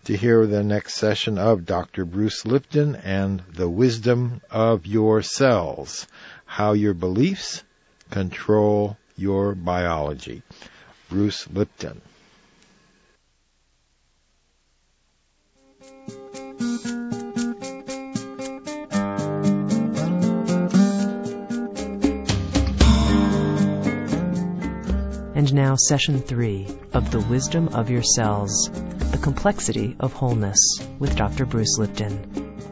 to hear the next session of Dr. Bruce Lipton and the Wisdom of Your Cells, how your beliefs control your biology. Bruce Lipton. And now, Session 3 of The Wisdom of Your Cells, The Complexity of Wholeness, with Dr. Bruce Lipton.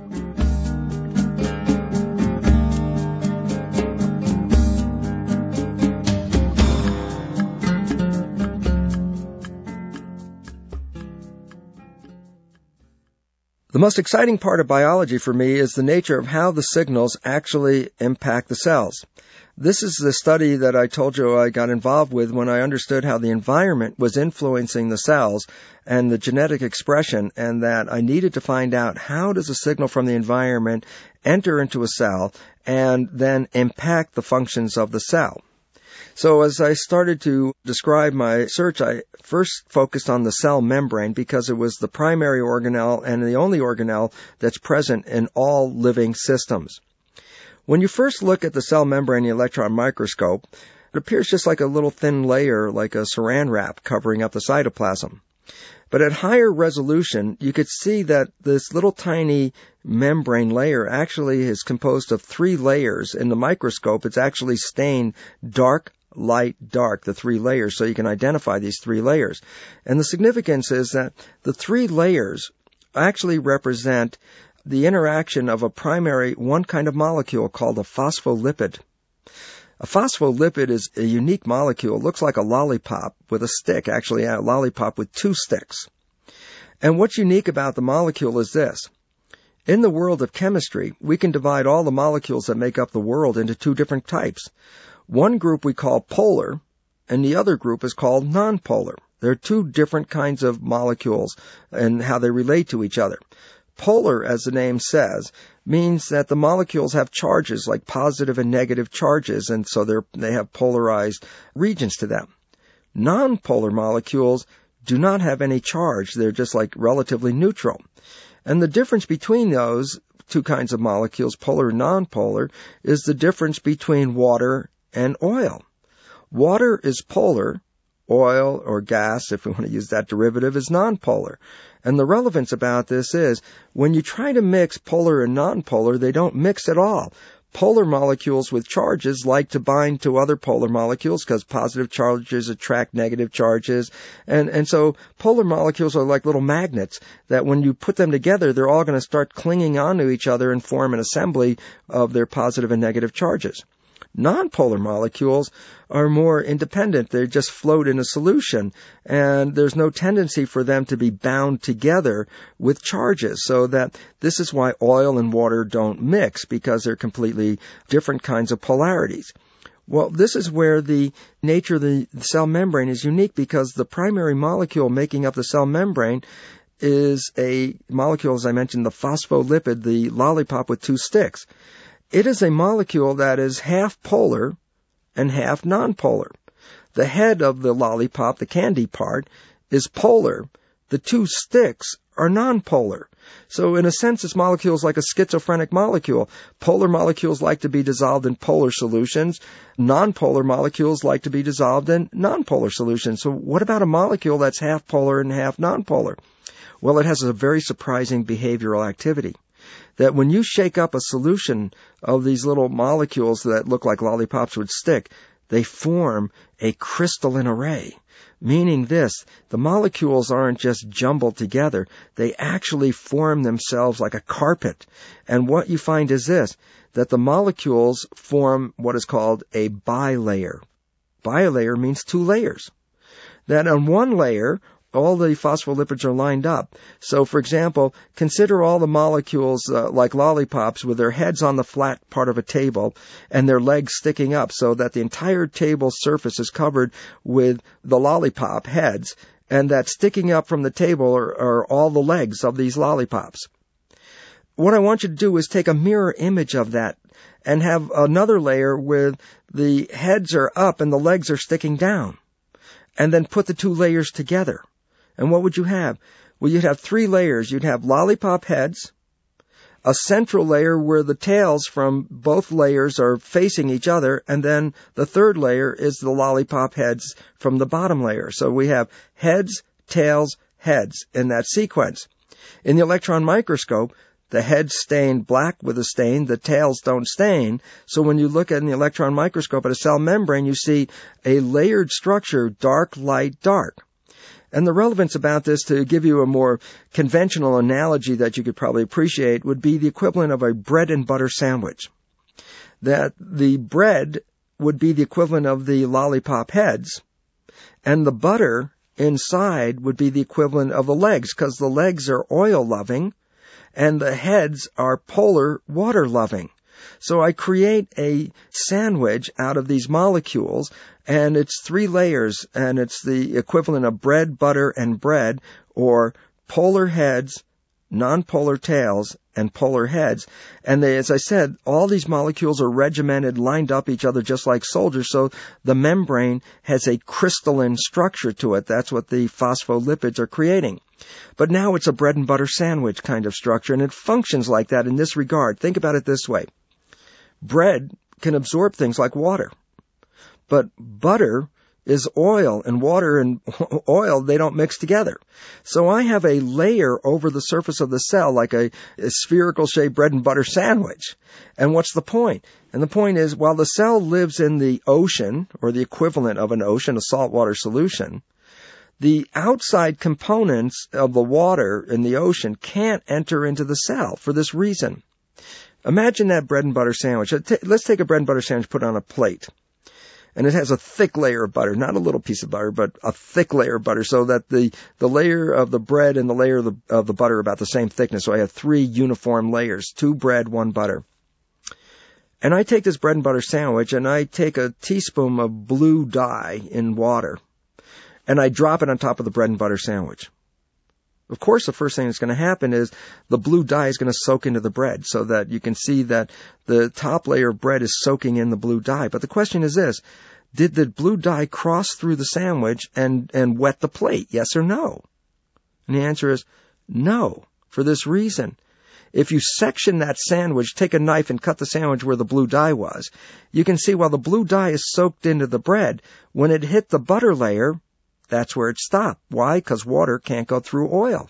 The most exciting part of biology for me is the nature of how the signals actually impact the cells. This is the study that I told you I got involved with when I understood how the environment was influencing the cells and the genetic expression, and that I needed to find out how does a signal from the environment enter into a cell and then impact the functions of the cell. So as I started to describe my search, I first focused on the cell membrane because it was the primary organelle and the only organelle that's present in all living systems. When you first look at the cell membrane in the electron microscope, it appears just like a little thin layer, like a saran wrap covering up the cytoplasm. But at higher resolution, you could see that this little tiny membrane layer actually is composed of 3 layers. In the microscope, it's actually stained dark, light, dark, the 3 layers, so you can identify these 3 layers. And the significance is that the 3 layers actually represent the interaction of a primary one kind of molecule called a phospholipid. A phospholipid is a unique molecule. It looks like a lollipop with a stick, actually a lollipop with 2 sticks. And what's unique about the molecule is this. In the world of chemistry, we can divide all the molecules that make up the world into 2 different types. One group we call polar, and the other group is called nonpolar. There are 2 different kinds of molecules and how they relate to each other. Polar, as the name says, means that the molecules have charges like positive and negative charges, and so they have polarized regions to them. Nonpolar molecules do not have any charge. They're just like relatively neutral. And the difference between those 2 kinds of molecules, polar and nonpolar, is the difference between water and oil. Water is polar. Oil or gas, if we want to use that derivative, is nonpolar. And the relevance about this is when you try to mix polar and nonpolar, they don't mix at all. Polar molecules with charges like to bind to other polar molecules because positive charges attract negative charges. And so polar molecules are like little magnets that when you put them together, they're all going to start clinging onto each other and form an assembly of their positive and negative charges. Nonpolar molecules are more independent. They just float in a solution, and there's no tendency for them to be bound together with charges, so that this is why oil and water don't mix, because they're completely different kinds of polarities. Well, this is where the nature of the cell membrane is unique, because the primary molecule making up the cell membrane is a molecule, as I mentioned, the phospholipid, the lollipop with 2 sticks. It is a molecule that is half polar and half nonpolar. The head of the lollipop, the candy part, is polar. The 2 sticks are nonpolar. So in a sense, this molecule is like a schizophrenic molecule. Polar molecules like to be dissolved in polar solutions. Nonpolar molecules like to be dissolved in nonpolar solutions. So what about a molecule that's half polar and half nonpolar? Well, it has a very surprising behavioral activity. That when you shake up a solution of these little molecules that look like lollipops would stick, they form a crystalline array. Meaning this, the molecules aren't just jumbled together, they actually form themselves like a carpet. And what you find is this, that the molecules form what is called a bilayer. Bilayer means 2 layers. That on one layer, all the phospholipids are lined up. So, for example, consider all the molecules like lollipops with their heads on the flat part of a table and their legs sticking up so that the entire table surface is covered with the lollipop heads, and that sticking up from the table are all the legs of these lollipops. What I want you to do is take a mirror image of that and have another layer with the heads are up and the legs are sticking down, and then put the 2 layers together. And what would you have? Well, you'd have 3 layers. You'd have lollipop heads, a central layer where the tails from both layers are facing each other, and then the 3rd layer is the lollipop heads from the bottom layer. So we have heads, tails, heads in that sequence. In the electron microscope, the heads stain black with a stain, the tails don't stain. So when you look at in the electron microscope at a cell membrane, you see a layered structure, dark, light, dark. And the relevance about this, to give you a more conventional analogy that you could probably appreciate, would be the equivalent of a bread and butter sandwich. That the bread would be the equivalent of the lollipop heads, and the butter inside would be the equivalent of the legs, because the legs are oil-loving, and the heads are polar water-loving. So I create a sandwich out of these molecules, and it's 3 layers, and it's the equivalent of bread, butter, and bread, or polar heads, non-polar tails, and polar heads. And they, as I said, all these molecules are regimented, lined up each other just like soldiers, so the membrane has a crystalline structure to it. That's what the phospholipids are creating. But now it's a bread and butter sandwich kind of structure, and it functions like that in this regard. Think about it this way. Bread can absorb things like water, but butter is oil, and water and oil, they don't mix together. So I have a layer over the surface of the cell, like a spherical shaped bread and butter sandwich. And what's the point? And the point is, while the cell lives in the ocean, or the equivalent of an ocean, a saltwater solution, the outside components of the water in the ocean can't enter into the cell for this reason. Imagine that bread and butter sandwich. Let's take a bread and butter sandwich, put on a plate. And it has a thick layer of butter, not a little piece of butter, but a thick layer of butter, so that the layer of the bread and the layer of the butter are about the same thickness. So I have 3 uniform layers, 2 bread, 1 butter. And I take this bread and butter sandwich, and I take a teaspoon of blue dye in water, and I drop it on top of the bread and butter sandwich. Of course, the first thing that's going to happen is the blue dye is going to soak into the bread, so that you can see that the top layer of bread is soaking in the blue dye. But the question is this: did the blue dye cross through the sandwich and wet the plate? Yes or no? And the answer is no, for this reason. If you section that sandwich, take a knife and cut the sandwich where the blue dye was, you can see while the blue dye is soaked into the bread, when it hit the butter layer, that's where it stopped. Why? Because water can't go through oil.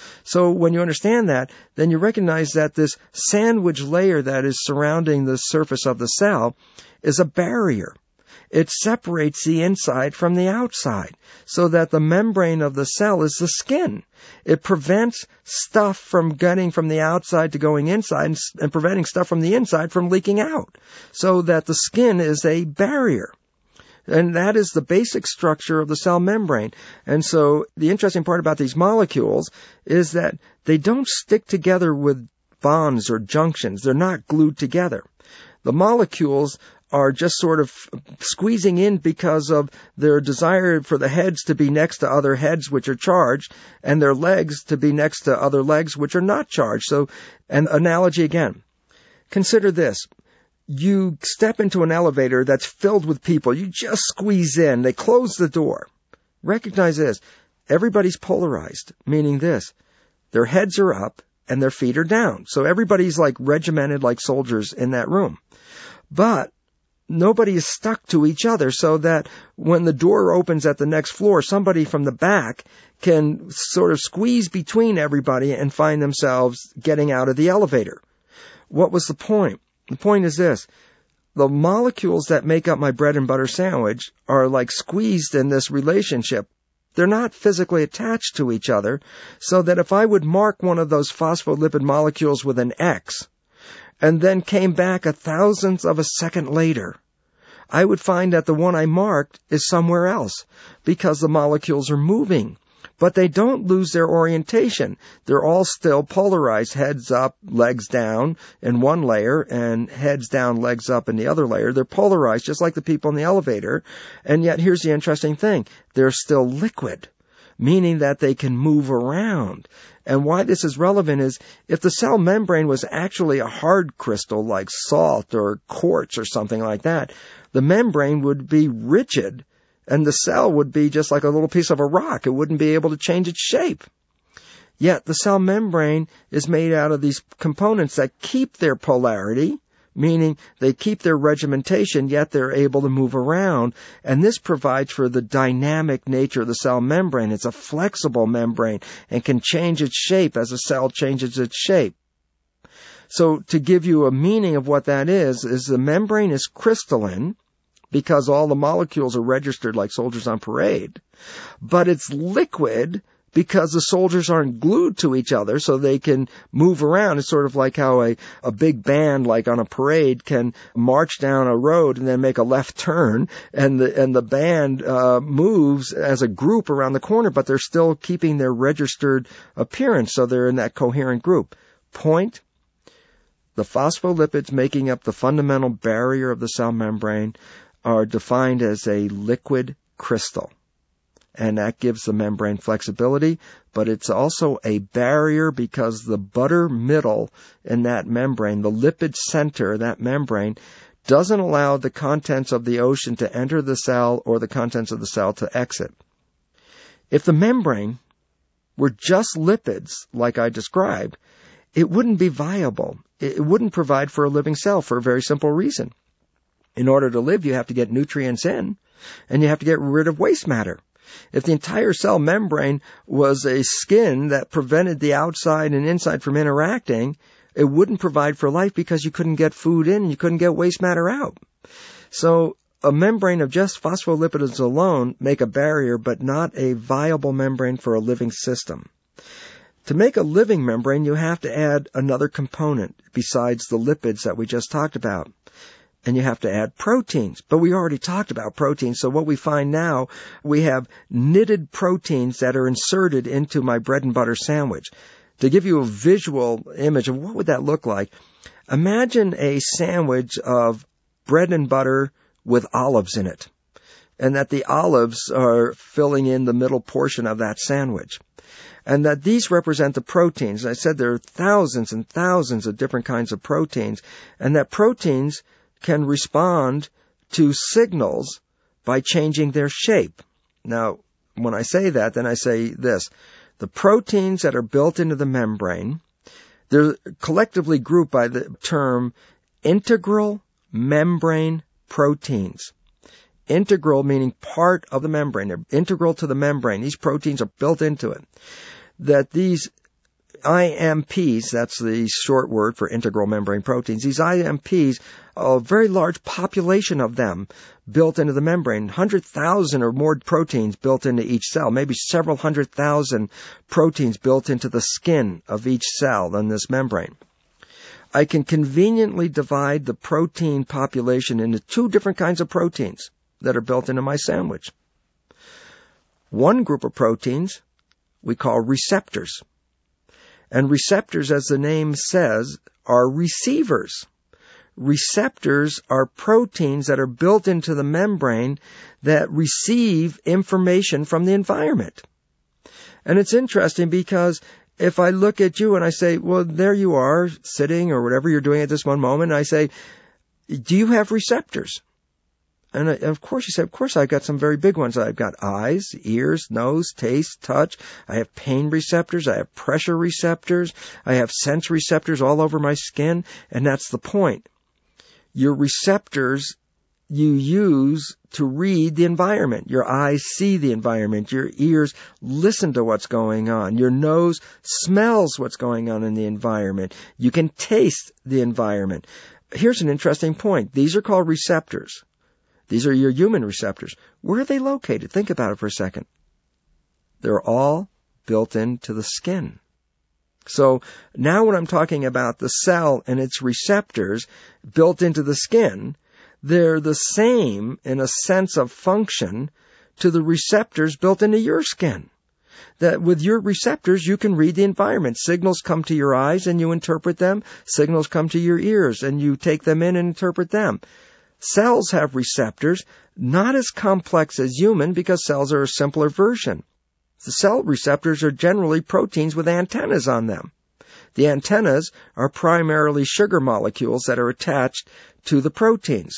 So when you understand that, then you recognize that this sandwich layer that is surrounding the surface of the cell is a barrier. It separates the inside from the outside, so that the membrane of the cell is the skin. It prevents stuff from getting from the outside to going inside, and preventing stuff from the inside from leaking out, so that the skin is a barrier. And that is the basic structure of the cell membrane. And so the interesting part about these molecules is that they don't stick together with bonds or junctions. They're not glued together. The molecules are just sort of squeezing in because of their desire for the heads to be next to other heads which are charged, and their legs to be next to other legs which are not charged. So, an analogy again. Consider this. You step into an elevator that's filled with people. You just squeeze in. They close the door. Recognize this. Everybody's polarized, meaning this. Their heads are up and their feet are down. So everybody's like regimented like soldiers in that room. But nobody is stuck to each other, so that when the door opens at the next floor, somebody from the back can sort of squeeze between everybody and find themselves getting out of the elevator. What was the point? The point is this. The molecules that make up my bread and butter sandwich are like squeezed in this relationship. They're not physically attached to each other, so that if I would mark one of those phospholipid molecules with an X, and then came back 1,000th of a second later, I would find that the one I marked is somewhere else, because the molecules are moving. But they don't lose their orientation. They're all still polarized, heads up, legs down in one layer, and heads down, legs up in the other layer. They're polarized, just like the people in the elevator. And yet, here's the interesting thing. They're still liquid, meaning that they can move around. And why this is relevant is, if the cell membrane was actually a hard crystal like salt or quartz or something like that, the membrane would be rigid, and the cell would be just like a little piece of a rock. It wouldn't be able to change its shape. Yet the cell membrane is made out of these components that keep their polarity, meaning they keep their regimentation, yet they're able to move around. And this provides for the dynamic nature of the cell membrane. It's a flexible membrane and can change its shape as a cell changes its shape. So to give you a meaning of what that is the membrane is crystalline, because all the molecules are registered like soldiers on parade, but it's liquid because the soldiers aren't glued to each other, so they can move around. It's sort of like how a big band, like on a parade, can march down a road and then make a left turn, and the band moves as a group around the corner, but they're still keeping their registered appearance, so they're in that coherent group. Point: the phospholipids making up the fundamental barrier of the cell membrane are defined as a liquid crystal. And that gives the membrane flexibility, but it's also a barrier because the butter middle in that membrane, the lipid center of that membrane, doesn't allow the contents of the ocean to enter the cell or the contents of the cell to exit. If the membrane were just lipids, like I described, it wouldn't be viable. It wouldn't provide for a living cell for a very simple reason. In order to live, you have to get nutrients in, and you have to get rid of waste matter. If the entire cell membrane was a skin that prevented the outside and inside from interacting, it wouldn't provide for life because you couldn't get food in and you couldn't get waste matter out. So a membrane of just phospholipids alone make a barrier, but not a viable membrane for a living system. To make a living membrane, you have to add another component besides the lipids that we just talked about. And you have to add proteins. But we already talked about proteins, so what we find now, we have knitted proteins that are inserted into my bread and butter sandwich. To give you a visual image of what would that look like, imagine a sandwich of bread and butter with olives in it, and that the olives are filling in the middle portion of that sandwich. And that these represent the proteins. I said there are thousands and thousands of different kinds of proteins, and that proteins can respond to signals by changing their shape. Now, when I say that, then I say this. The proteins that are built into the membrane, they're collectively grouped by the term integral membrane proteins. Integral meaning part of the membrane. They're integral to the membrane. These proteins are built into it. That these IMPs, that's the short word for integral membrane proteins, these IMPs, a very large population of them built into the membrane, 100,000 or more proteins built into each cell, maybe several 100,000 proteins built into the skin of each cell in this membrane. I can conveniently divide the protein population into two different kinds of proteins that are built into my sandwich. One group of proteins we call receptors. And receptors, as the name says, are receivers. Receptors are proteins that are built into the membrane that receive information from the environment. And it's interesting because if I look at you and I say, well, there you are, sitting or whatever you're doing at this one moment, and I say, do you have receptors? And of course, you say, of course, I've got some very big ones. I've got eyes, ears, nose, taste, touch. I have pain receptors. I have pressure receptors. I have sense receptors all over my skin. And that's the point. Your receptors you use to read the environment. Your eyes see the environment. Your ears listen to what's going on. Your nose smells what's going on in the environment. You can taste the environment. Here's an interesting point. These are called receptors. These are your human receptors. Where are they located? Think about it for a second. They're all built into the skin. So now when I'm talking about the cell and its receptors built into the skin, they're the same in a sense of function to the receptors built into your skin. That with your receptors, you can read the environment. Signals come to your eyes and you interpret them. Signals come to your ears and you take them in and interpret them. Cells have receptors, not as complex as human because cells are a simpler version. The cell receptors are generally proteins with antennas on them. The antennas are primarily sugar molecules that are attached to the proteins.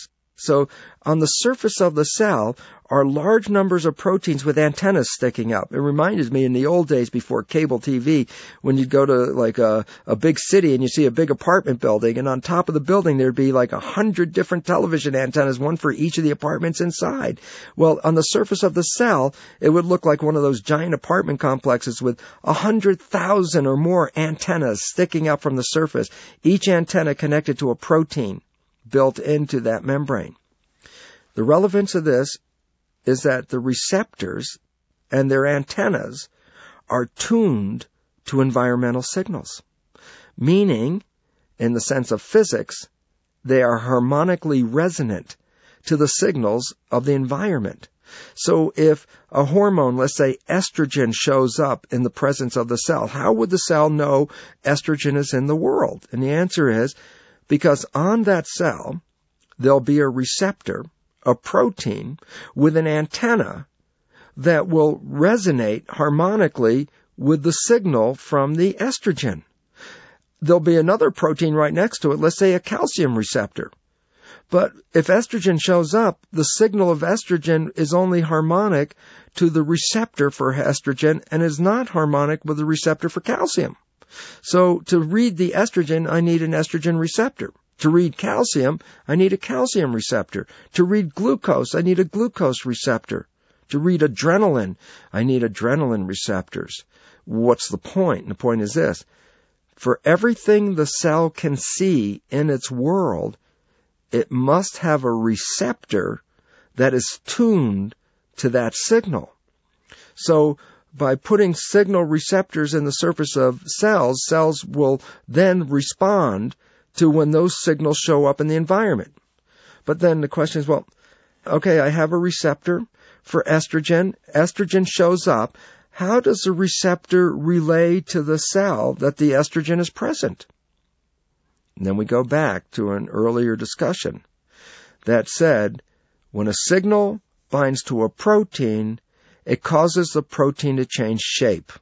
So on the surface of the cell are large numbers of proteins with antennas sticking up. It reminded me in the old days before cable TV, when you'd go to like a big city and you see a big apartment building, and on top of the building there'd be like 100 different television antennas, one for each of the apartments inside. Well, on the surface of the cell, it would look like one of those giant apartment complexes with 100,000 or more antennas sticking up from the surface, each antenna connected to a protein built into that membrane. The relevance of this is that the receptors and their antennas are tuned to environmental signals, meaning, in the sense of physics, they are harmonically resonant to the signals of the environment. So if a hormone, let's say estrogen, shows up in the presence of the cell, how would the cell know estrogen is in the world? And the answer is because on that cell, there'll be a receptor, a protein, with an antenna that will resonate harmonically with the signal from the estrogen. There'll be another protein right next to it, let's say a calcium receptor. But if estrogen shows up, the signal of estrogen is only harmonic to the receptor for estrogen and is not harmonic with the receptor for calcium. So to read the estrogen, I need an estrogen receptor. To read calcium, I need a calcium receptor. To read glucose, I need a glucose receptor. To read adrenaline, I need adrenaline receptors. What's the point? And the point is this. For everything the cell can see in its world, it must have a receptor that is tuned to that signal. So by putting signal receptors in the surface of cells, cells will then respond to when those signals show up in the environment. But then the question is, well, okay, I have a receptor for estrogen. Estrogen shows up. How does the receptor relay to the cell that the estrogen is present? And then we go back to an earlier discussion that said, when a signal binds to a protein, it causes the protein to change shape.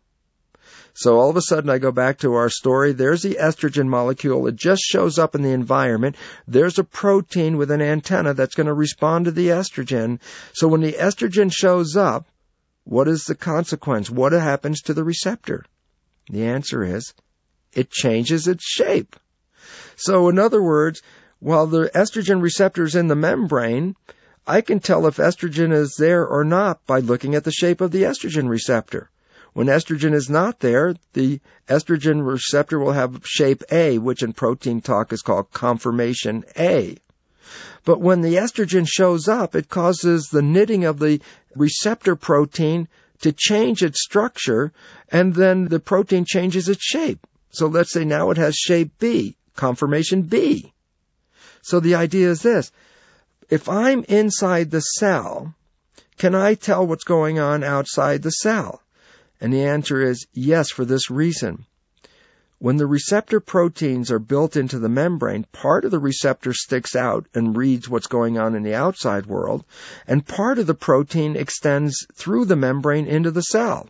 So all of a sudden I go back to our story. There's the estrogen molecule. It just shows up in the environment. There's a protein with an antenna that's going to respond to the estrogen. So when the estrogen shows up, what is the consequence? What happens to the receptor? The answer is, it changes its shape. So in other words, while the estrogen receptor is in the membrane, I can tell if estrogen is there or not by looking at the shape of the estrogen receptor. When estrogen is not there, the estrogen receptor will have shape A, which in protein talk is called conformation A. But when the estrogen shows up, it causes the knitting of the receptor protein to change its structure, and then the protein changes its shape. So let's say now it has shape B, conformation B. So the idea is this. If I'm inside the cell, can I tell what's going on outside the cell? And the answer is yes, for this reason. When the receptor proteins are built into the membrane, part of the receptor sticks out and reads what's going on in the outside world, and part of the protein extends through the membrane into the cell.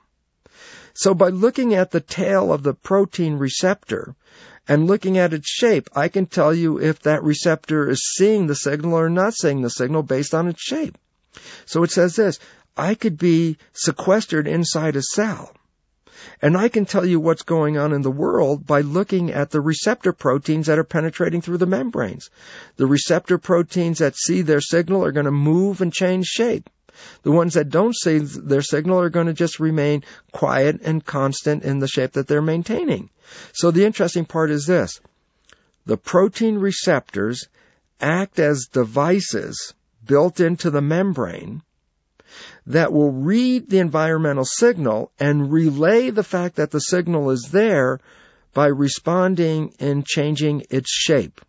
So by looking at the tail of the protein receptor and looking at its shape, I can tell you if that receptor is seeing the signal or not seeing the signal based on its shape. So it says this, I could be sequestered inside a cell, and I can tell you what's going on in the world by looking at the receptor proteins that are penetrating through the membranes. The receptor proteins that see their signal are going to move and change shape. The ones that don't see their signal are going to just remain quiet and constant in the shape that they're maintaining. So the interesting part is this. The protein receptors act as devices built into the membrane that will read the environmental signal and relay the fact that the signal is there by responding in changing its shape.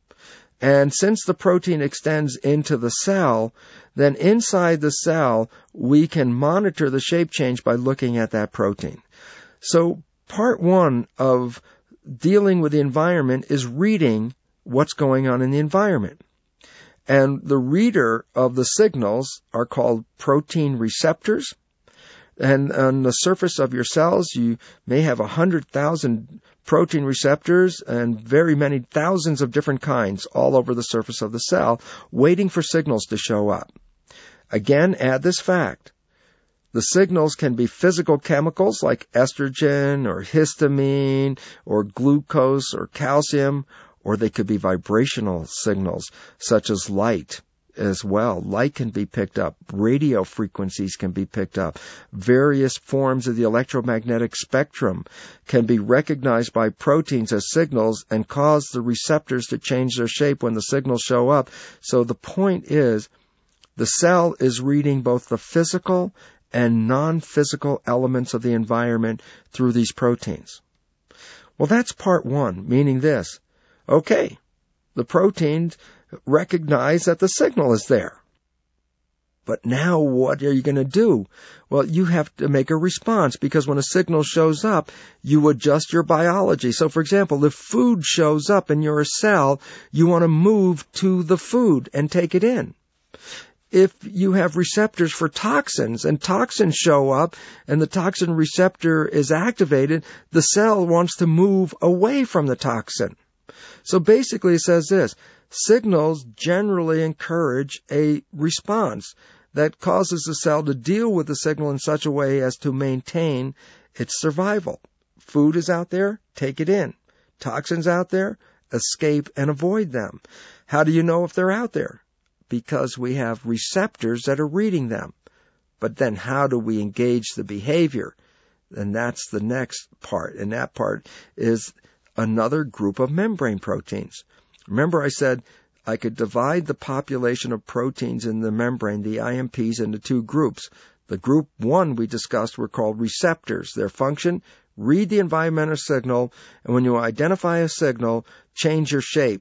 And since the protein extends into the cell, then inside the cell, we can monitor the shape change by looking at that protein. So part one of dealing with the environment is reading what's going on in the environment. And the reader of the signals are called protein receptors. And on the surface of your cells, you may have 100,000 protein receptors and very many thousands of different kinds all over the surface of the cell, waiting for signals to show up. Again, add this fact. The signals can be physical chemicals like estrogen or histamine or glucose or calcium, or they could be vibrational signals such as light as well. Light can be picked up. Radio frequencies can be picked up. Various forms of the electromagnetic spectrum can be recognized by proteins as signals and cause the receptors to change their shape when the signals show up. So the point is, the cell is reading both the physical and non-physical elements of the environment through these proteins. Well, that's part one, meaning this. Okay, the proteins recognize that the signal is there. But now what are you going to do? Well, you have to make a response, because when a signal shows up, you adjust your biology. So, for example, if food shows up in your cell, you want to move to the food and take it in. If you have receptors for toxins and toxins show up and the toxin receptor is activated, the cell wants to move away from the toxin. So basically it says this: signals generally encourage a response that causes the cell to deal with the signal in such a way as to maintain its survival. Food is out there, take it in. Toxins out there, escape and avoid them. How do you know if they're out there? Because we have receptors that are reading them. But then how do we engage the behavior? And that's the next part. And that part is another group of membrane proteins. Remember I said I could divide the population of proteins in the membrane, the IMPs, into two groups. The group one we discussed were called receptors. Their function, read the environmental signal, and when you identify a signal, change your shape.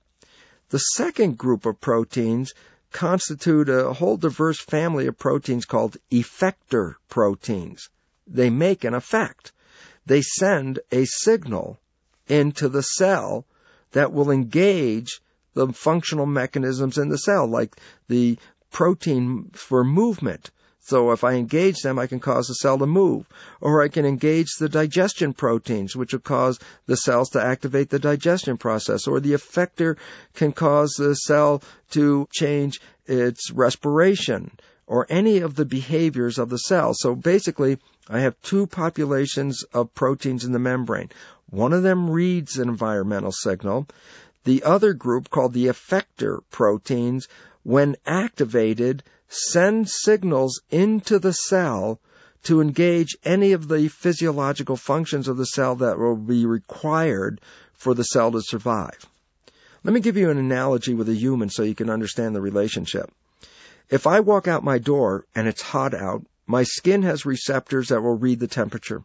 The second group of proteins constitute a whole diverse family of proteins called effector proteins. They make an effect. They send a signal into the cell that will engage the functional mechanisms in the cell, like the protein for movement. So if I engage them, I can cause the cell to move. Or I can engage the digestion proteins, which will cause the cells to activate the digestion process. Or the effector can cause the cell to change its respiration, or any of the behaviors of the cell. So basically, I have two populations of proteins in the membrane. One of them reads an environmental signal. The other group, called the effector proteins, when activated, send signals into the cell to engage any of the physiological functions of the cell that will be required for the cell to survive. Let me give you an analogy with a human so you can understand the relationship. If I walk out my door and it's hot out, my skin has receptors that will read the temperature.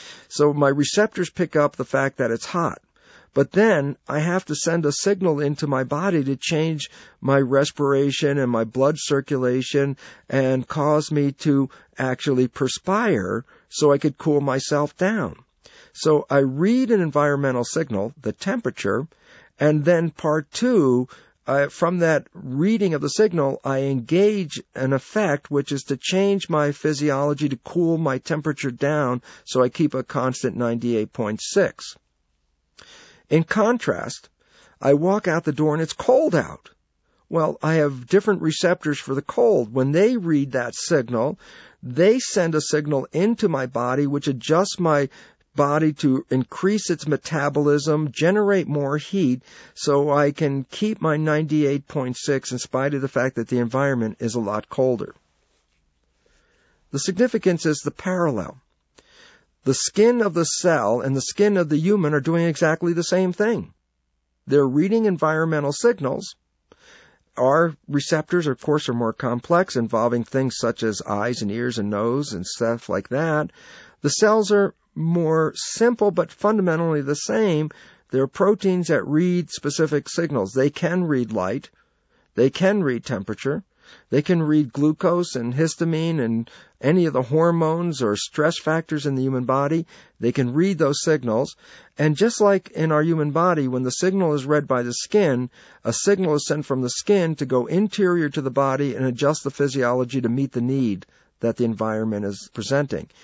So my receptors pick up the fact that it's hot. But then I have to send a signal into my body to change my respiration and my blood circulation and cause me to actually perspire so I could cool myself down. So I read an environmental signal, the temperature, and then part two, from that reading of the signal, I engage an effect, which is to change my physiology to cool my temperature down so I keep a constant 98.6. In contrast, I walk out the door and it's cold out. Well, I have different receptors for the cold. When they read that signal, they send a signal into my body which adjusts my body to increase its metabolism, generate more heat, so I can keep my 98.6 in spite of the fact that the environment is a lot colder. The significance is the parallel. The skin of the cell and the skin of the human are doing exactly the same thing. They're reading environmental signals. Our receptors, of course, are more complex, involving things such as eyes and ears and nose and stuff like that. The cells are more simple, but fundamentally the same. They're proteins that read specific signals. They can read light. They can read temperature. They can read glucose and histamine and any of the hormones or stress factors in the human body. They can read those signals. And just like in our human body, when the signal is read by the skin, a signal is sent from the skin to go interior to the body and adjust the physiology to meet the need that the environment is presenting.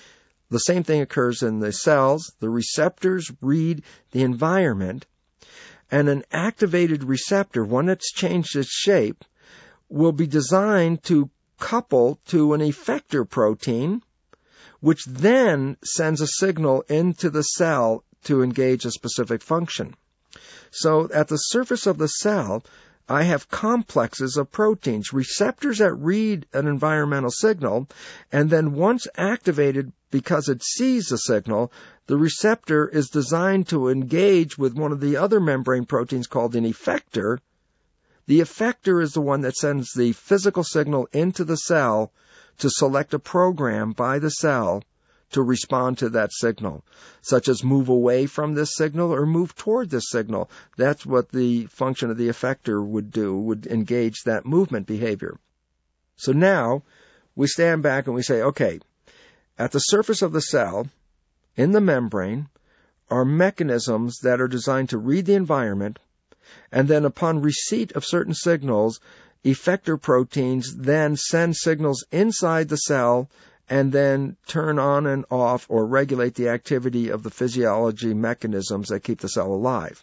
the same thing occurs in the cells. The receptors read the environment, and an activated receptor, one that's changed its shape, will be designed to couple to an effector protein, which then sends a signal into the cell to engage a specific function. So at the surface of the cell, I have complexes of proteins, receptors that read an environmental signal, and then once activated because it sees the signal, the receptor is designed to engage with one of the other membrane proteins called an effector. The effector is the one that sends the physical signal into the cell to select a program by the cell to respond to that signal, such as move away from this signal or move toward this signal. That's what the function of the effector would do, would engage that movement behavior. So now we stand back and we say, okay, at the surface of the cell, in the membrane, are mechanisms that are designed to read the environment, and then upon receipt of certain signals, effector proteins then send signals inside the cell and then turn on and off or regulate the activity of the physiology mechanisms that keep the cell alive.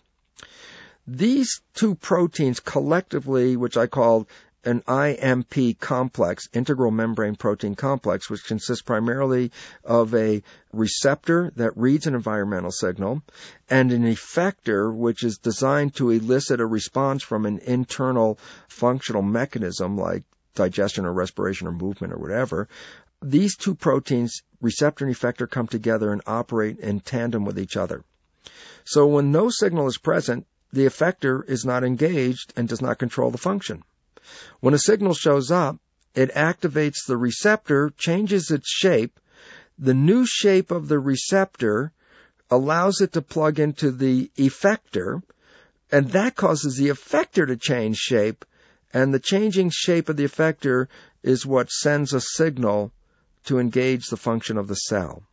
These two proteins collectively, which I call an IMP complex, integral membrane protein complex, which consists primarily of a receptor that reads an environmental signal and an effector, which is designed to elicit a response from an internal functional mechanism like digestion or respiration or movement or whatever. These two proteins, receptor and effector, come together and operate in tandem with each other. So when no signal is present, the effector is not engaged and does not control the function. When a signal shows up, it activates the receptor, changes its shape. The new shape of the receptor allows it to plug into the effector, and that causes the effector to change shape, and the changing shape of the effector is what sends a signal to engage the function of the cell.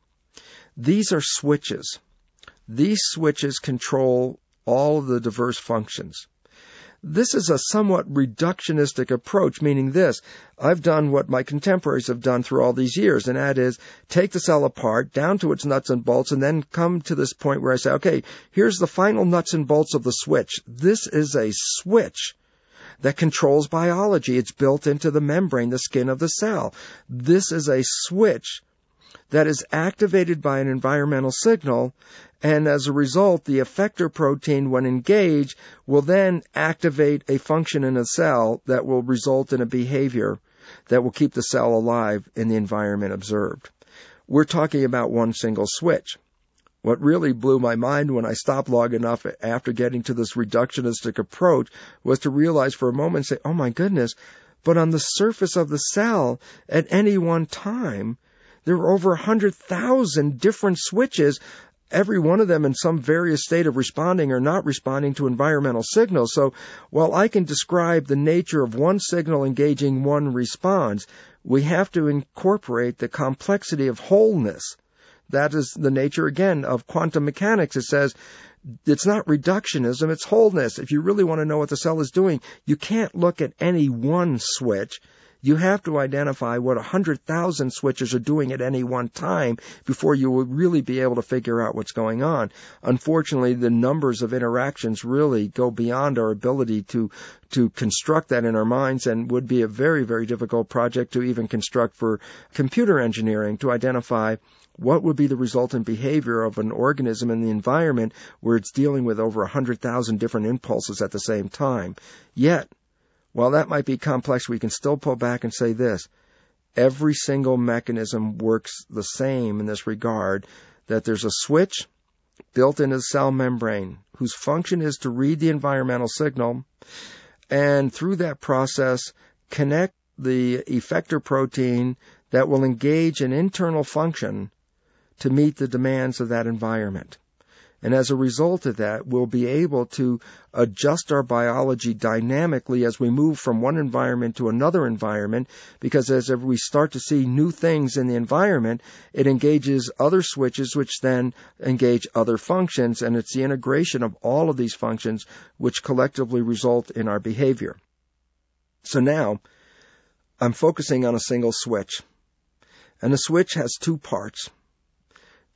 These are switches. These switches control all of the diverse functions. This is a somewhat reductionistic approach, meaning this: I've done what my contemporaries have done through all these years, and that is take the cell apart down to its nuts and bolts and then come to this point where I say, okay, here's the final nuts and bolts of the switch. This is a switch that controls biology. It's built into the membrane, the skin of the cell. This is a switch that is activated by an environmental signal, and as a result, the effector protein, when engaged, will then activate a function in a cell that will result in a behavior that will keep the cell alive in the environment observed. We're talking about one single switch. What really blew my mind when I stopped long enough after getting to this reductionistic approach was to realize for a moment and say, oh my goodness, but on the surface of the cell at any one time, there are over 100,000 different switches, every one of them in some various state of responding or not responding to environmental signals. So while I can describe the nature of one signal engaging one response, we have to incorporate the complexity of wholeness. That is the nature, again, of quantum mechanics. It says it's not reductionism, it's wholeness. If you really want to know what the cell is doing, you can't look at any one switch. You have to identify what 100,000 switches are doing at any one time before you will really be able to figure out what's going on. Unfortunately, the numbers of interactions really go beyond our ability to construct that in our minds, and would be a very, very difficult project to even construct for computer engineering to identify what would be the resultant behavior of an organism in the environment where it's dealing with over 100,000 different impulses at the same time. Yet, while that might be complex, we can still pull back and say this: every single mechanism works the same in this regard, that there's a switch built into the cell membrane whose function is to read the environmental signal, and through that process connect the effector protein that will engage an internal function to meet the demands of that environment. And as a result of that, we'll be able to adjust our biology dynamically as we move from one environment to another environment, because as we start to see new things in the environment, it engages other switches which then engage other functions, and it's the integration of all of these functions which collectively result in our behavior. So now, I'm focusing on a single switch. And the switch has two parts.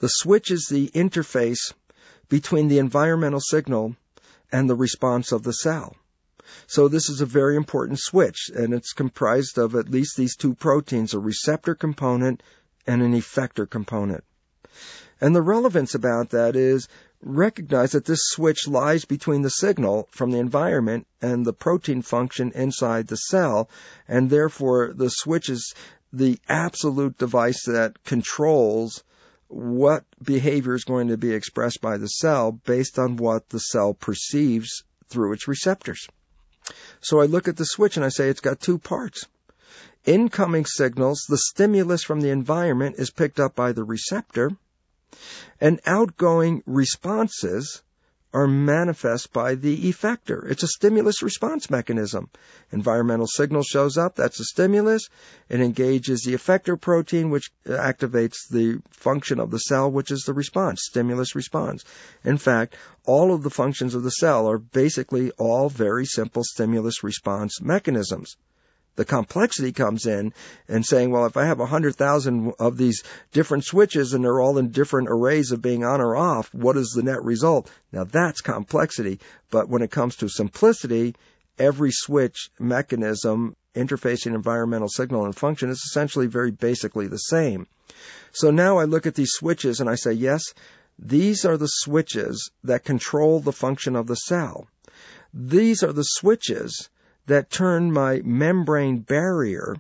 The switch is the interface between the environmental signal and the response of the cell. So this is a very important switch, and it's comprised of at least these two proteins, a receptor component and an effector component. And the relevance about that is recognize that this switch lies between the signal from the environment and the protein function inside the cell, and therefore the switch is the absolute device that controls what behavior is going to be expressed by the cell based on what the cell perceives through its receptors. So I look at the switch and I say it's got two parts. Incoming signals, the stimulus from the environment, is picked up by the receptor, and outgoing responses are manifest by the effector. It's a stimulus response mechanism. Environmental signal shows up, that's a stimulus. It engages the effector protein, which activates the function of the cell, which is the response, stimulus response. In fact, all of the functions of the cell are basically all very simple stimulus response mechanisms. The complexity comes in and saying, well, if I have 100,000 of these different switches and they're all in different arrays of being on or off, what is the net result? Now that's complexity. But when it comes to simplicity, every switch mechanism interfacing environmental signal and function is essentially very basically the same. So now I look at these switches and I say, yes, these are the switches that control the function of the cell. These are the switches that turn my membrane barrier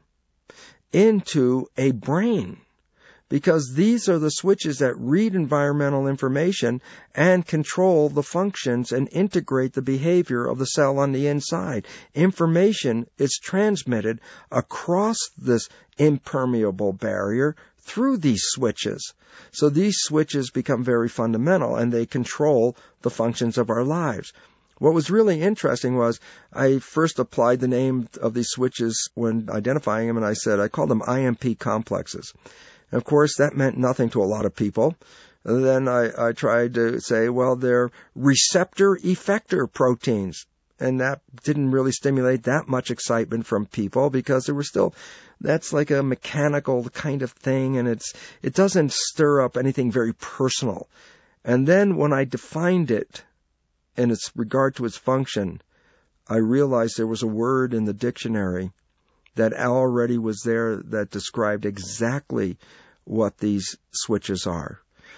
into a brain, because these are the switches that read environmental information and control the functions and integrate the behavior of the cell on the inside. Information is transmitted across this impermeable barrier through these switches. So these switches become very fundamental, and they control the functions of our lives. What was really interesting was I first applied the name of these switches when identifying them, and I called them IMP complexes. And of course, that meant nothing to a lot of people. And then I tried to say, well, they're receptor-effector proteins. And that didn't really stimulate that much excitement from people, because there was still, that's like a mechanical kind of thing, and it doesn't stir up anything very personal. And then when I defined it in its regard to its function, I realized there was a word in the dictionary that already was there that described exactly what these switches are.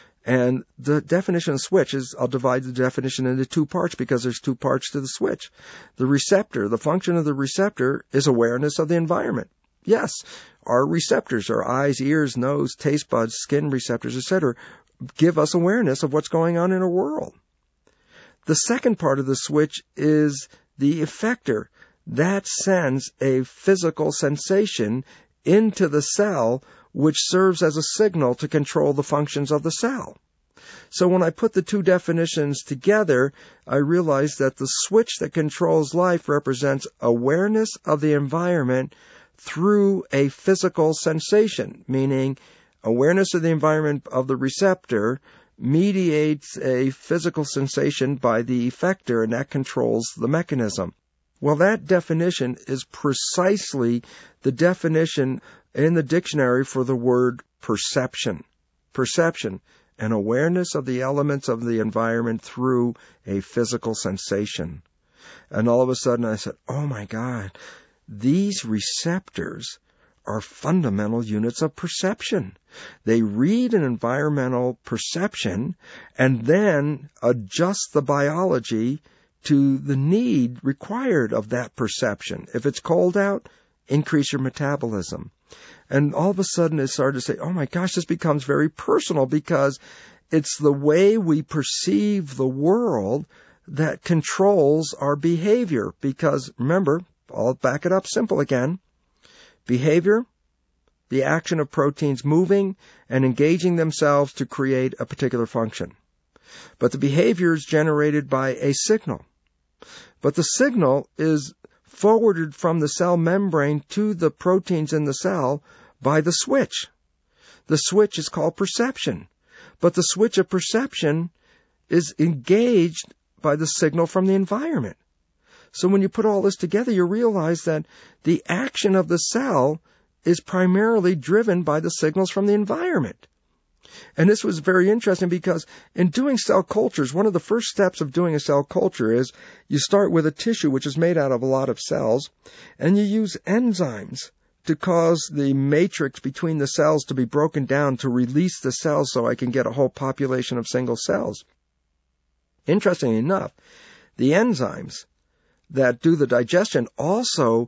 And the definition of switch is, I'll divide the definition into two parts because there's two parts to the switch. The receptor, the function of the receptor is awareness of the environment. Yes, our receptors, our eyes, ears, nose, taste buds, skin receptors, etc., give us awareness of what's going on in our world. The second part of the switch is the effector. That sends a physical sensation into the cell, which serves as a signal to control the functions of the cell. So when I put the two definitions together, I realized that the switch that controls life represents awareness of the environment through a physical sensation, meaning awareness of the environment of the receptor mediates a physical sensation by the effector, and that controls the mechanism. Well, that definition is precisely the definition in the dictionary for the word perception. Perception, an awareness of the elements of the environment through a physical sensation. And all of a sudden I said, oh my God, these receptors are fundamental units of perception. They read an environmental perception and then adjust the biology to the need required of that perception. If it's cold out, increase your metabolism. And all of a sudden it started to say, oh my gosh, this becomes very personal, because it's the way we perceive the world that controls our behavior. Because remember, I'll back it up simple again. Behavior, the action of proteins moving and engaging themselves to create a particular function. But the behavior is generated by a signal. But the signal is forwarded from the cell membrane to the proteins in the cell by the switch. The switch is called perception. But the switch of perception is engaged by the signal from the environment. So when you put all this together, you realize that the action of the cell is primarily driven by the signals from the environment. And this was very interesting because in doing cell cultures, one of the first steps of doing a cell culture is you start with a tissue which is made out of a lot of cells, and you use enzymes to cause the matrix between the cells to be broken down to release the cells so I can get a whole population of single cells. Interestingly enough, the enzymes that do the digestion also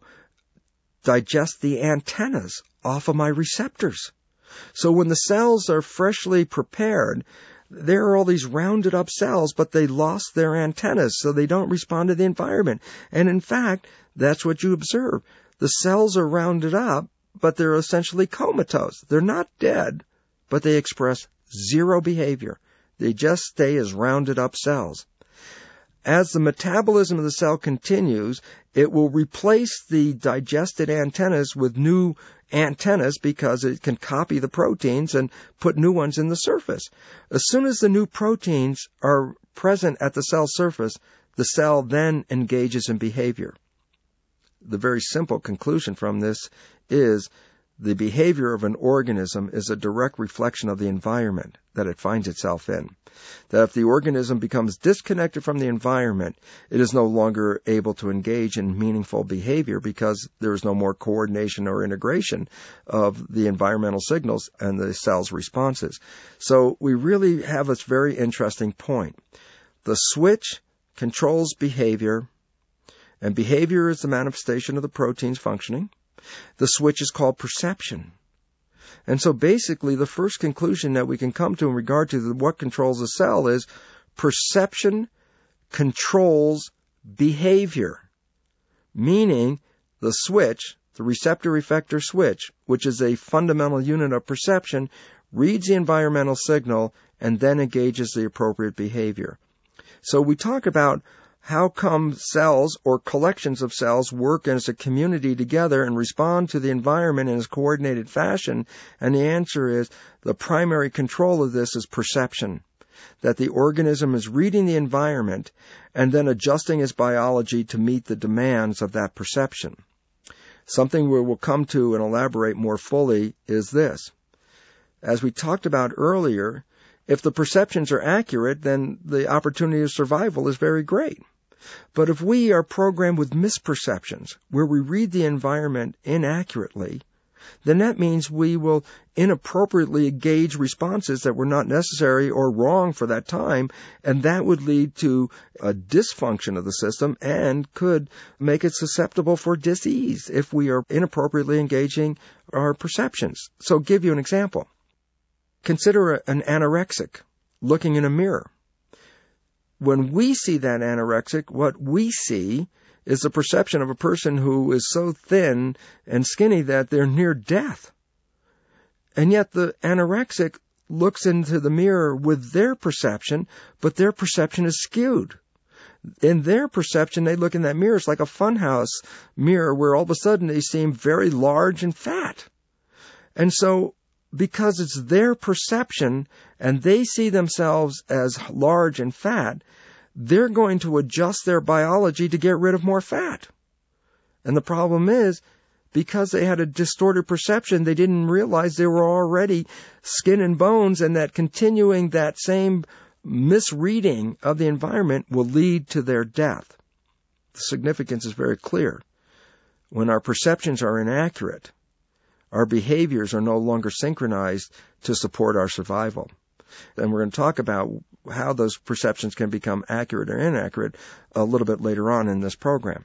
digest the antennas off of my receptors. So when the cells are freshly prepared, there are all these rounded up cells, but they lost their antennas, so they don't respond to the environment. And in fact, that's what you observe. The cells are rounded up, but they're essentially comatose. They're not dead, but they express zero behavior. They just stay as rounded up cells. As the metabolism of the cell continues, it will replace the digested antennas with new antennas because it can copy the proteins and put new ones in the surface. As soon as the new proteins are present at the cell surface, the cell then engages in behavior. The very simple conclusion from this is the behavior of an organism is a direct reflection of the environment that it finds itself in. That if the organism becomes disconnected from the environment, it is no longer able to engage in meaningful behavior because there is no more coordination or integration of the environmental signals and the cell's responses. So we really have this very interesting point. The switch controls behavior, and behavior is the manifestation of the proteins functioning. The switch is called perception. And so basically the first conclusion that we can come to in regard to what controls a cell is perception controls behavior. Meaning the switch, the receptor-effector switch, which is a fundamental unit of perception, reads the environmental signal and then engages the appropriate behavior. So we talk about how come cells or collections of cells work as a community together and respond to the environment in a coordinated fashion? And the answer is the primary control of this is perception. That the organism is reading the environment and then adjusting its biology to meet the demands of that perception. Something we will come to and elaborate more fully is this. As we talked about earlier, if the perceptions are accurate, then the opportunity of survival is very great. But if we are programmed with misperceptions, where we read the environment inaccurately, then that means we will inappropriately engage responses that were not necessary or wrong for that time, and that would lead to a dysfunction of the system and could make it susceptible for disease if we are inappropriately engaging our perceptions. So I'll give you an example. Consider an anorexic looking in a mirror. When we see that anorexic, what we see is the perception of a person who is so thin and skinny that they're near death. And yet the anorexic looks into the mirror with their perception, but their perception is skewed. In their perception, they look in that mirror, it's like a funhouse mirror where all of a sudden they seem very large and fat. And so, because it's their perception and they see themselves as large and fat, they're going to adjust their biology to get rid of more fat. And the problem is, because they had a distorted perception, they didn't realize they were already skin and bones, and that continuing that same misreading of the environment will lead to their death. The significance is very clear. When our perceptions are inaccurate, our behaviors are no longer synchronized to support our survival. And we're going to talk about how those perceptions can become accurate or inaccurate a little bit later on in this program.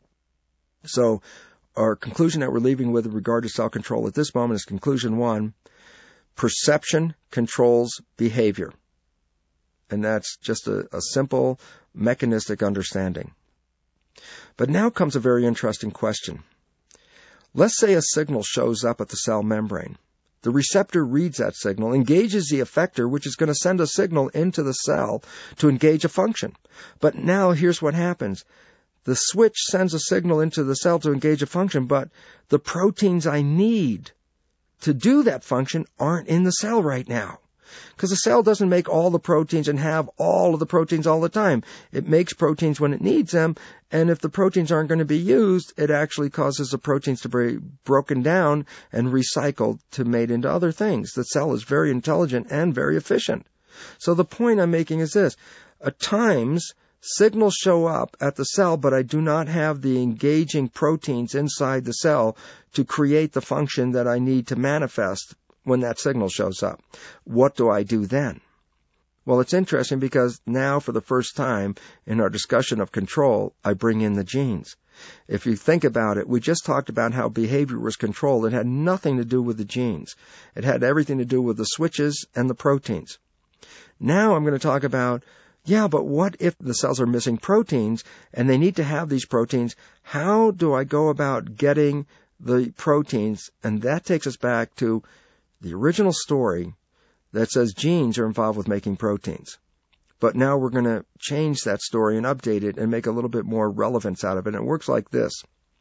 So our conclusion that we're leaving with regard to cell control at this moment is conclusion 1. Perception controls behavior. And that's just a simple mechanistic understanding. But now comes a very interesting question. Let's say a signal shows up at the cell membrane. The receptor reads that signal, engages the effector, which is going to send a signal into the cell to engage a function. But now here's what happens. The switch sends a signal into the cell to engage a function, but the proteins I need to do that function aren't in the cell right now. Because the cell doesn't make all the proteins and have all of the proteins all the time. It makes proteins when it needs them, and if the proteins aren't going to be used, it actually causes the proteins to be broken down and recycled to made into other things. The cell is very intelligent and very efficient. So the point I'm making is this. At times, signals show up at the cell, but I do not have the engaging proteins inside the cell to create the function that I need to manifest when that signal shows up. What do I do then? Well, it's interesting because now for the first time in our discussion of control, I bring in the genes. If you think about it, we just talked about how behavior was controlled. It had nothing to do with the genes. It had everything to do with the switches and the proteins. Now I'm going to talk about, but what if the cells are missing proteins and they need to have these proteins? How do I go about getting the proteins? And that takes us back to the original story that says genes are involved with making proteins. But now we're going to change that story and update it and make a little bit more relevance out of it. And it works like this.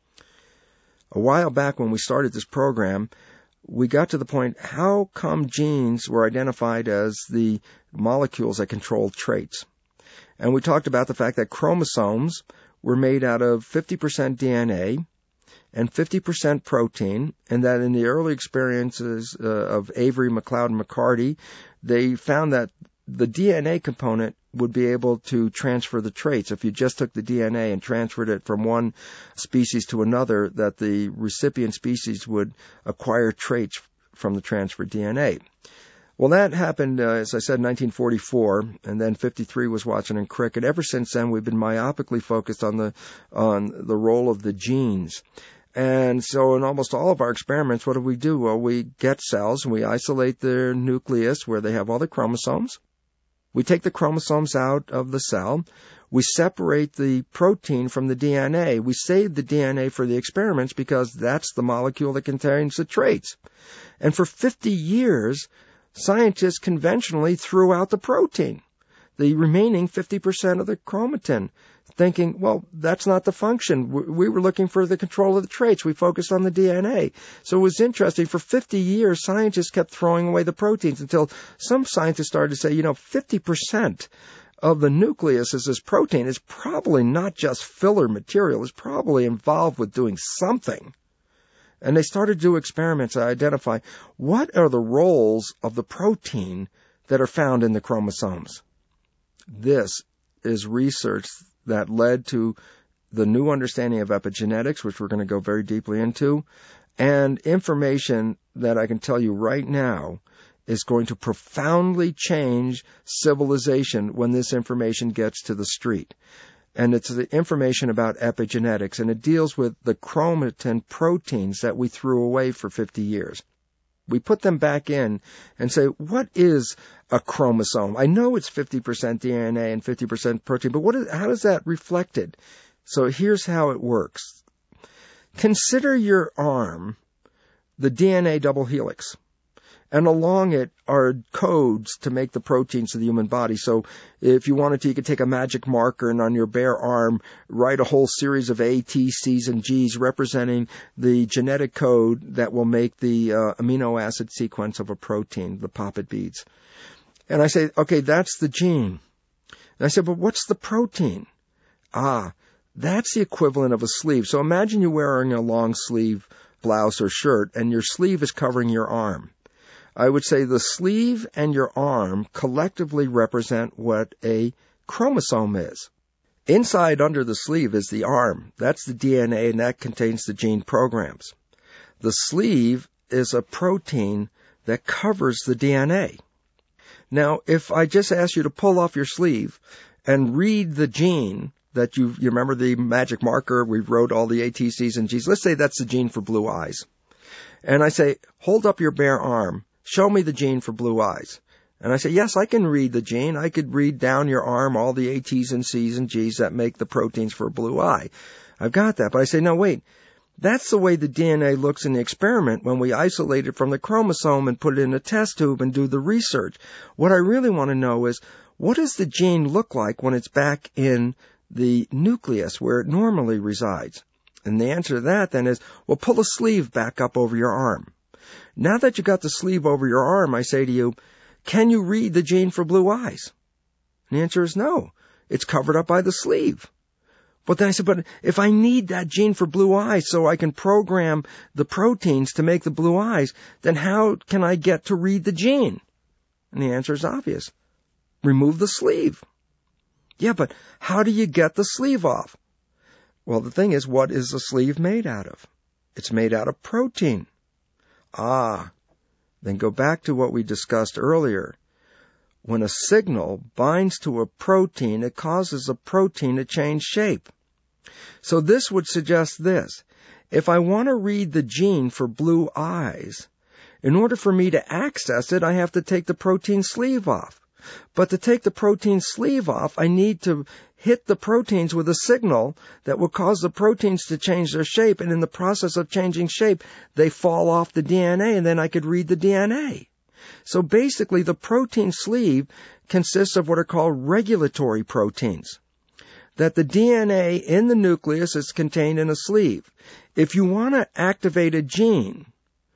A while back when we started this program, we got to the point, how come genes were identified as the molecules that control traits? And we talked about the fact that chromosomes were made out of 50% DNA and 50% protein, and that in the early experiences of Avery, McLeod, and McCarty, they found that the DNA component would be able to transfer the traits. If you just took the DNA and transferred it from one species to another, that the recipient species would acquire traits from the transferred DNA. Well, that happened, as I said, in 1944, and then 53 was Watson and Crick. And ever since then, we've been myopically focused on the role of the genes. And so in almost all of our experiments, what do? Well, we get cells, and we isolate their nucleus where they have all the chromosomes. We take the chromosomes out of the cell. We separate the protein from the DNA. We save the DNA for the experiments because that's the molecule that contains the traits. And for 50 years, scientists conventionally threw out the protein, the remaining 50% of the chromatin, thinking, well, that's not the function. We were looking for the control of the traits. We focused on the DNA. So it was interesting. For 50 years, scientists kept throwing away the proteins until some scientists started to say, 50% of the nucleus is this protein. Is probably not just filler material. It's probably involved with doing something. And they started to do experiments to identify what are the roles of the protein that are found in the chromosomes. This is research that led to the new understanding of epigenetics, which we're going to go very deeply into, and information that I can tell you right now is going to profoundly change civilization when this information gets to the street. And it's the information about epigenetics, and it deals with the chromatin proteins that we threw away for 50 years. We put them back in and say, what is a chromosome? I know it's 50% DNA and 50% protein, but how is that reflected? So here's how it works. Consider your arm the DNA double helix, and along it are codes to make the proteins of the human body. So if you wanted to, you could take a magic marker and on your bare arm write a whole series of A, T, C's, and G's representing the genetic code that will make the amino acid sequence of a protein, the poppet beads. And I say, okay, that's the gene. And I said, but what's the protein? That's the equivalent of a sleeve. So imagine you're wearing a long sleeve blouse or shirt, and your sleeve is covering your arm. I would say the sleeve and your arm collectively represent what a chromosome is. Inside under the sleeve is the arm. That's the DNA, and that contains the gene programs. The sleeve is a protein that covers the DNA. Now, if I just ask you to pull off your sleeve and read the gene that you remember the magic marker, we wrote all the A, T, C's, and G's. Let's say that's the gene for blue eyes. And I say, hold up your bare arm. Show me the gene for blue eyes. And I say, yes, I can read the gene. I could read down your arm all the A, T's, and C's, and G's that make the proteins for a blue eye. I've got that. But I say, no, wait. That's the way the DNA looks in the experiment when we isolate it from the chromosome and put it in a test tube and do the research. What I really want to know is, what does the gene look like when it's back in the nucleus where it normally resides? And the answer to that then is, well, pull the sleeve back up over your arm. Now that you got the sleeve over your arm, I say to you, can you read the gene for blue eyes? And the answer is no. It's covered up by the sleeve. But then I said, but if I need that gene for blue eyes so I can program the proteins to make the blue eyes, then how can I get to read the gene? And the answer is obvious. Remove the sleeve. Yeah, but how do you get the sleeve off? Well, the thing is, what is the sleeve made out of? It's made out of protein. Then go back to what we discussed earlier. When a signal binds to a protein, it causes a protein to change shape. So this would suggest this. If I want to read the gene for blue eyes, in order for me to access it, I have to take the protein sleeve off. But to take the protein sleeve off, I need to hit the proteins with a signal that will cause the proteins to change their shape, and in the process of changing shape, they fall off the DNA, and then I could read the DNA. So basically, the protein sleeve consists of what are called regulatory proteins. That the DNA in the nucleus is contained in a sleeve. If you want to activate a gene,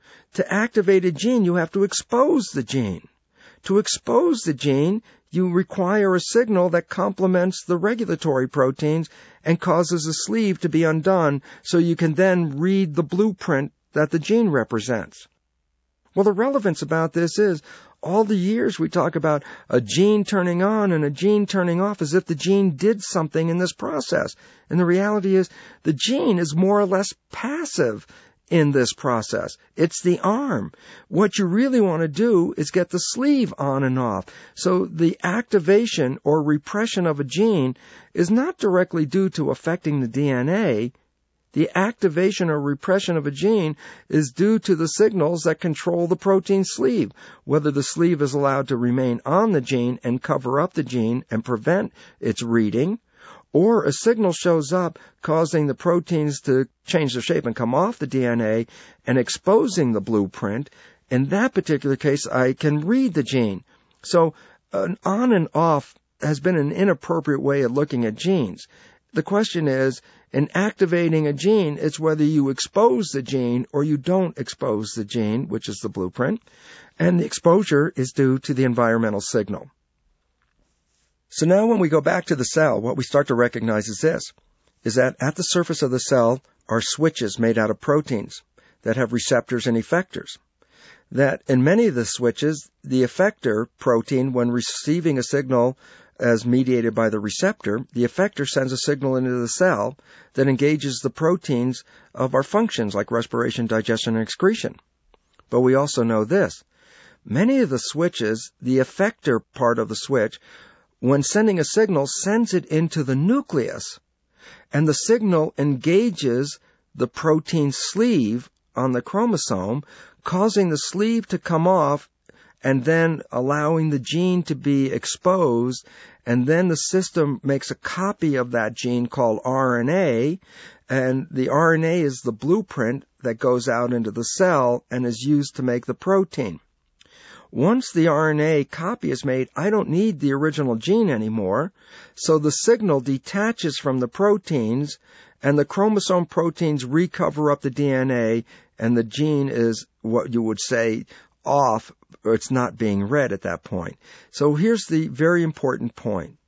you have to expose the gene. To expose the gene, you require a signal that complements the regulatory proteins and causes the sleeve to be undone so you can then read the blueprint that the gene represents. Well, the relevance about this is all the years we talk about a gene turning on and a gene turning off as if the gene did something in this process. And the reality is the gene is more or less passive in this process. It's the arm. What you really want to do is get the sleeve on and off. So the activation or repression of a gene is not directly due to affecting the DNA. The activation or repression of a gene is due to the signals that control the protein sleeve, whether the sleeve is allowed to remain on the gene and cover up the gene and prevent its reading, or a signal shows up causing the proteins to change their shape and come off the DNA and exposing the blueprint. In that particular case, I can read the gene. So an on and off has been an inappropriate way of looking at genes. The question is, in activating a gene, it's whether you expose the gene or you don't expose the gene, which is the blueprint, and the exposure is due to the environmental signal. So now when we go back to the cell, what we start to recognize is this, is that at the surface of the cell are switches made out of proteins that have receptors and effectors. That in many of the switches, the effector protein, when receiving a signal as mediated by the receptor, the effector sends a signal into the cell that engages the proteins of our functions like respiration, digestion, and excretion. But we also know this. Many of the switches, the effector part of the switch, when sending a signal, sends it into the nucleus, and the signal engages the protein sleeve on the chromosome, causing the sleeve to come off and then allowing the gene to be exposed, and then the system makes a copy of that gene called RNA, and the RNA is the blueprint that goes out into the cell and is used to make the protein. Once the RNA copy is made, I don't need the original gene anymore, so the signal detaches from the proteins, and the chromosome proteins recover up the DNA, and the gene is what you would say off, or it's not being read at that point. So here's the very important point.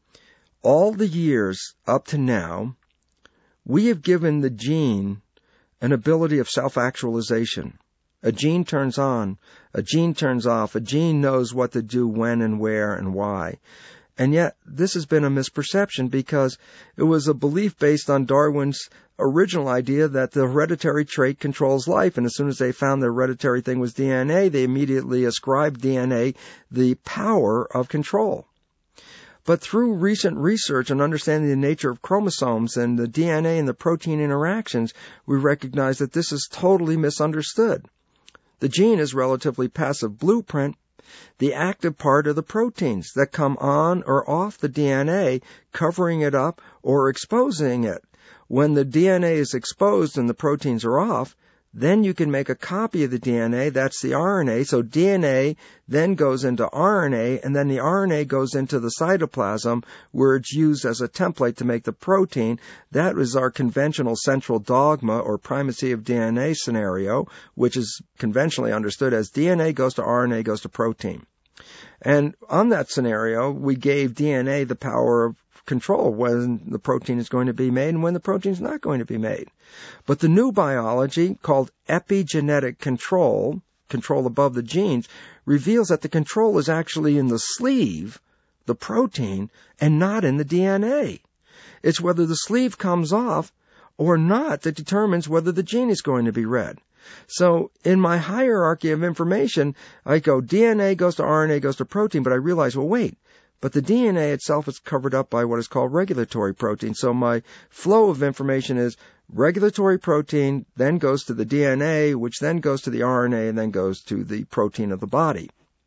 All the years up to now, we have given the gene an ability of self-actualization. A gene turns on, a gene turns off, a gene knows what to do when and where and why. And yet, this has been a misperception because it was a belief based on Darwin's original idea that the hereditary trait controls life, and as soon as they found the hereditary thing was DNA, they immediately ascribed DNA the power of control. But through recent research and understanding the nature of chromosomes and the DNA and the protein interactions, we recognize that this is totally misunderstood. The gene is relatively passive blueprint. The active part are the proteins that come on or off the DNA, covering it up or exposing it. When the DNA is exposed and the proteins are off, then you can make a copy of the DNA, that's the RNA. So DNA then goes into RNA, and then the RNA goes into the cytoplasm where it's used as a template to make the protein. That is our conventional central dogma or primacy of DNA scenario, which is conventionally understood as DNA goes to RNA goes to protein. And on that scenario, we gave DNA the power of control when the protein is going to be made and when the protein is not going to be made. But the new biology, called epigenetic control above the genes, reveals that the control is actually in the sleeve, the protein, and not in the DNA. It's whether the sleeve comes off or not that determines whether the gene is going to be read. So in my hierarchy of information, I go DNA goes to RNA goes to protein, but I realize, well, wait, but the DNA itself is covered up by what is called regulatory protein. So my flow of information is regulatory protein, then goes to the DNA, which then goes to the RNA, and then goes to the protein of the body.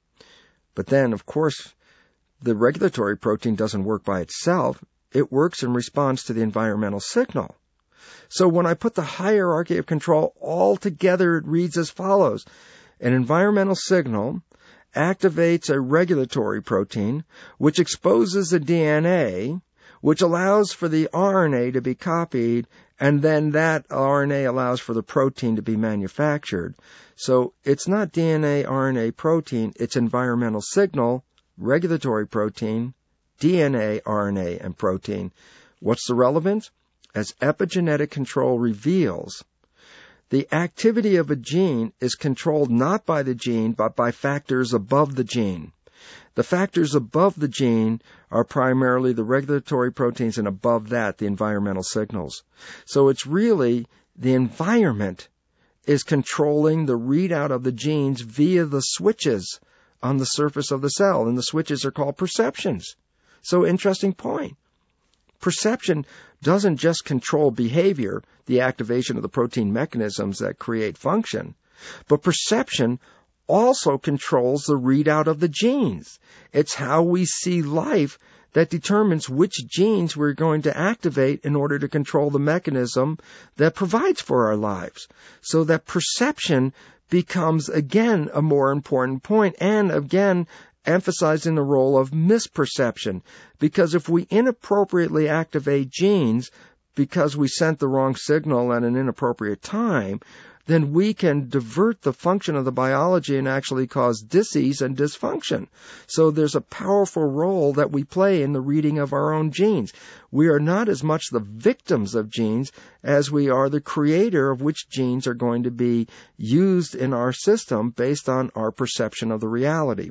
But then, of course, the regulatory protein doesn't work by itself. It works in response to the environmental signal. So when I put the hierarchy of control all together, it reads as follows. An environmental signal activates a regulatory protein, which exposes the DNA, which allows for the RNA to be copied, and then that RNA allows for the protein to be manufactured. So it's not DNA, RNA, protein, it's environmental signal, regulatory protein, DNA, RNA, and protein. What's the relevance? As epigenetic control reveals, the activity of a gene is controlled not by the gene, but by factors above the gene. The factors above the gene are primarily the regulatory proteins, and above that, the environmental signals. So it's really the environment is controlling the readout of the genes via the switches on the surface of the cell, and the switches are called perceptions. So interesting point. Perception doesn't just control behavior, the activation of the protein mechanisms that create function, but perception also controls the readout of the genes. It's how we see life that determines which genes we're going to activate in order to control the mechanism that provides for our lives. So that perception becomes, again, a more important point, and again, emphasizing the role of misperception. Because if we inappropriately activate genes because we sent the wrong signal at an inappropriate time, then we can divert the function of the biology and actually cause disease and dysfunction. So there's a powerful role that we play in the reading of our own genes. We are not as much the victims of genes as we are the creator of which genes are going to be used in our system based on our perception of the reality.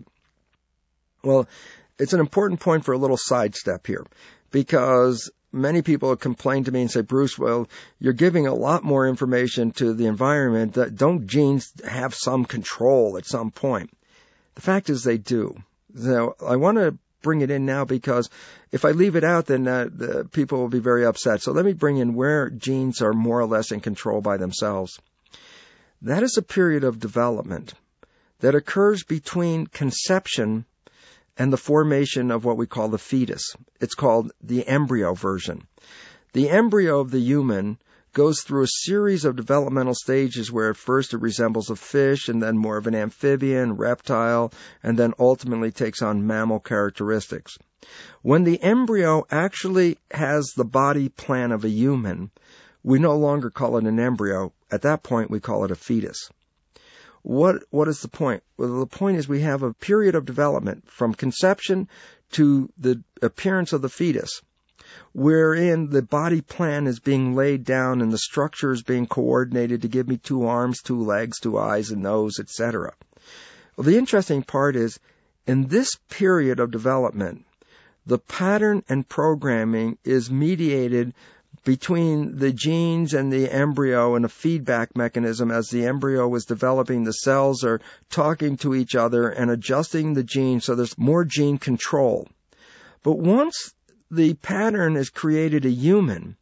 Well, it's an important point for a little sidestep here, because many people have complained to me and say, Bruce, well, you're giving a lot more information to the environment. Don't genes have some control at some point? The fact is they do. So I want to bring it in now, because if I leave it out, then the people will be very upset. So let me bring in where genes are more or less in control by themselves. That is a period of development that occurs between conception and the formation of what we call the fetus. It's called the embryo version. The embryo of the human goes through a series of developmental stages where at first it resembles a fish, and then more of an amphibian, reptile, and then ultimately takes on mammal characteristics. When the embryo actually has the body plan of a human, we no longer call it an embryo. At that point, we call it a fetus. What is the point? Well, the point is we have a period of development from conception to the appearance of the fetus, wherein the body plan is being laid down and the structure is being coordinated to give me 2 arms, 2 legs, 2 eyes, a nose, etc. Well, the interesting part is, in this period of development, the pattern and programming is mediated between the genes and the embryo in a feedback mechanism. As the embryo is developing, the cells are talking to each other and adjusting the genes, so there's more gene control. But once the pattern has created a human,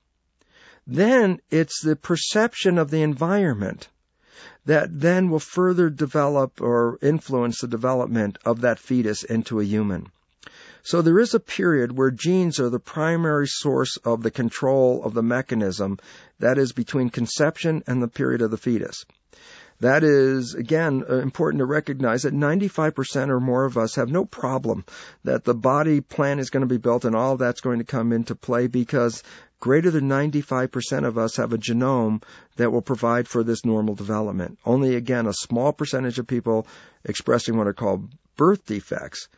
then it's the perception of the environment that then will further develop or influence the development of that fetus into a human. So there is a period where genes are the primary source of the control of the mechanism, that is between conception and the period of the fetus. That is, again, important to recognize that 95% or more of us have no problem that the body plan is going to be built and all of that's going to come into play, because greater than 95% of us have a genome that will provide for this normal development. Only, again, a small percentage of people expressing what are called birth defects.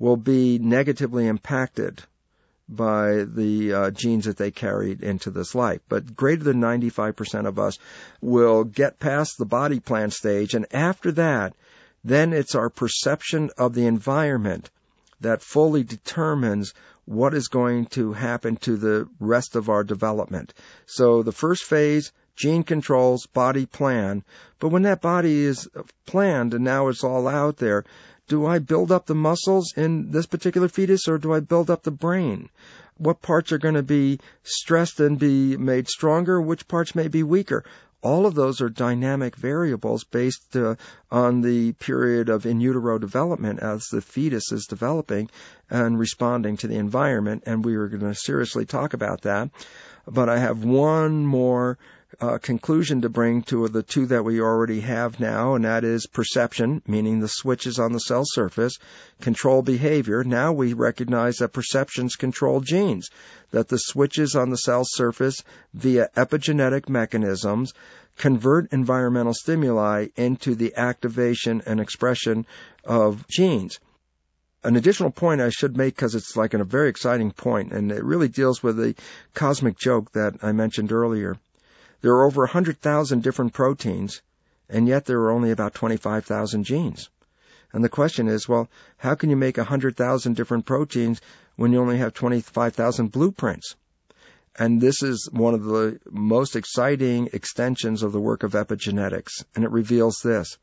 will be negatively impacted by the genes that they carried into this life. But greater than 95% of us will get past the body plan stage, and after that, then it's our perception of the environment that fully determines what is going to happen to the rest of our development. So the first phase, gene controls, body plan. But when that body is planned and now it's all out there, do I build up the muscles in this particular fetus, or do I build up the brain? What parts are going to be stressed and be made stronger? Which parts may be weaker? All of those are dynamic variables based on the period of in utero development as the fetus is developing and responding to the environment, and we are going to seriously talk about that. But I have one more conclusion to bring to the two that we already have now, and that is perception, meaning the switches on the cell surface, control behavior. Now we recognize that perceptions control genes, that the switches on the cell surface via epigenetic mechanisms convert environmental stimuli into the activation and expression of genes. An additional point I should make, because it's like a very exciting point, and it really deals with the cosmic joke that I mentioned earlier. There are over 100,000 different proteins, and yet there are only about 25,000 genes. And the question is, well, how can you make 100,000 different proteins when you only have 25,000 blueprints? And this is one of the most exciting extensions of the work of epigenetics, and it reveals this.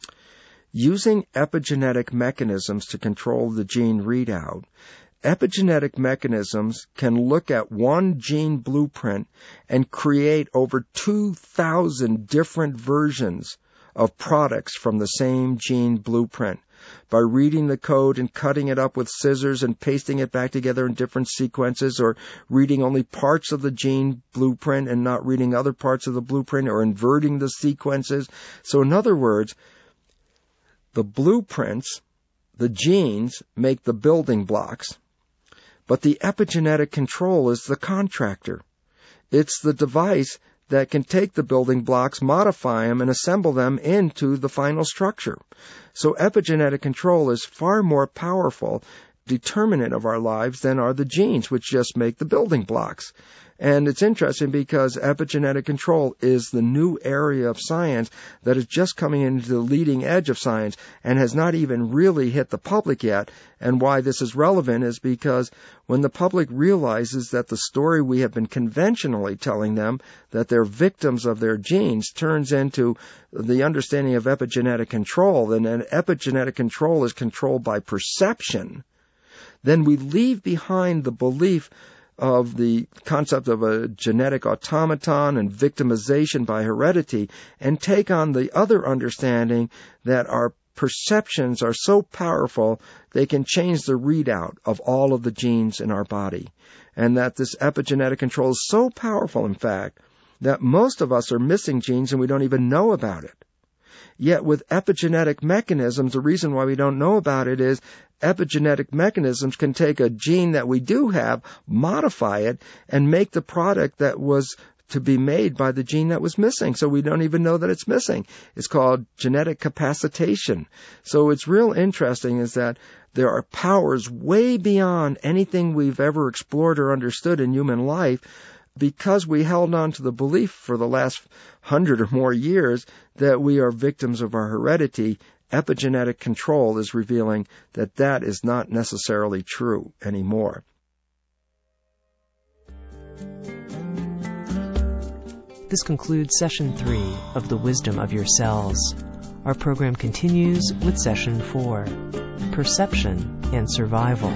Using epigenetic mechanisms to control the gene readout, epigenetic mechanisms can look at one gene blueprint and create over 2,000 different versions of products from the same gene blueprint by reading the code and cutting it up with scissors and pasting it back together in different sequences, or reading only parts of the gene blueprint and not reading other parts of the blueprint, or inverting the sequences. So in other words, the blueprints, the genes, make the building blocks, but the epigenetic control is the contractor. It's the device that can take the building blocks, modify them, and assemble them into the final structure. So epigenetic control is far more powerful determinant of our lives than are the genes, which just make the building blocks. And it's interesting because epigenetic control is the new area of science that is just coming into the leading edge of science and has not even really hit the public yet. And why this is relevant is because when the public realizes that the story we have been conventionally telling them, that they're victims of their genes, turns into the understanding of epigenetic control, and then epigenetic control is controlled by perception, then we leave behind the belief of the concept of a genetic automaton and victimization by heredity, and take on the other understanding that our perceptions are so powerful they can change the readout of all of the genes in our body. And that this epigenetic control is so powerful, in fact, that most of us are missing genes and we don't even know about it. Yet with epigenetic mechanisms, the reason why we don't know about it is epigenetic mechanisms can take a gene that we do have, modify it, and make the product that was to be made by the gene that was missing. So we don't even know that it's missing. It's called genetic capacitation. So it's real interesting is that there are powers way beyond anything we've ever explored or understood in human life, because we held on to the belief for the last 100 or more years that we are victims of our heredity. Epigenetic control is revealing that that is not necessarily true anymore. This concludes Session 3 of The Wisdom of Your Cells. Our program continues with Session 4, Perception and Survival.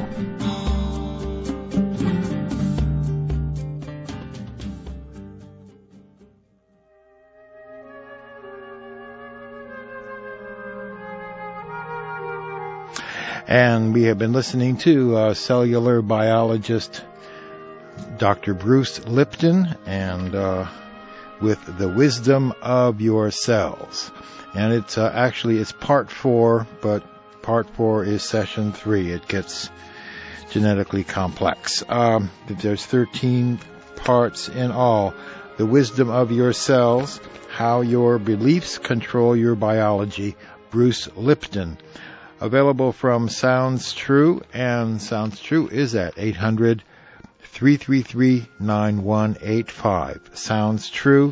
And we have been listening to cellular biologist Dr. Bruce Lipton, and with The Wisdom of Your Cells. And it's it's part 4, but part 4 is session 3. It gets genetically complex. There's 13 parts in all. The Wisdom of Your Cells, How Your Beliefs Control Your Biology, Bruce Lipton. available from Sounds True, and Sounds True is at 800-333-9185. Sounds True,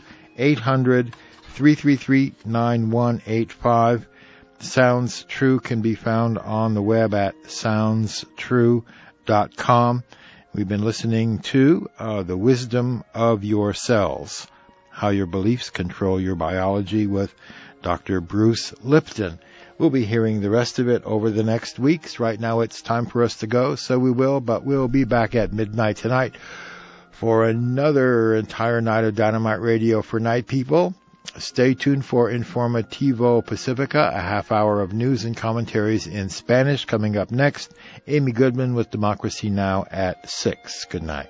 800-333-9185. Sounds True can be found on the web at soundstrue.com. We've been listening to The Wisdom of Your Cells, How Your Beliefs Control Your Biology with Dr. Bruce Lipton. We'll be hearing the rest of it over the next weeks. Right now it's time for us to go, so we will, but we'll be back at midnight tonight for another entire night of Dynamite Radio for Night People. Stay tuned for Informativo Pacifica, a half hour of news and commentaries in Spanish. Coming up next, Amy Goodman with Democracy Now! At 6. Good night.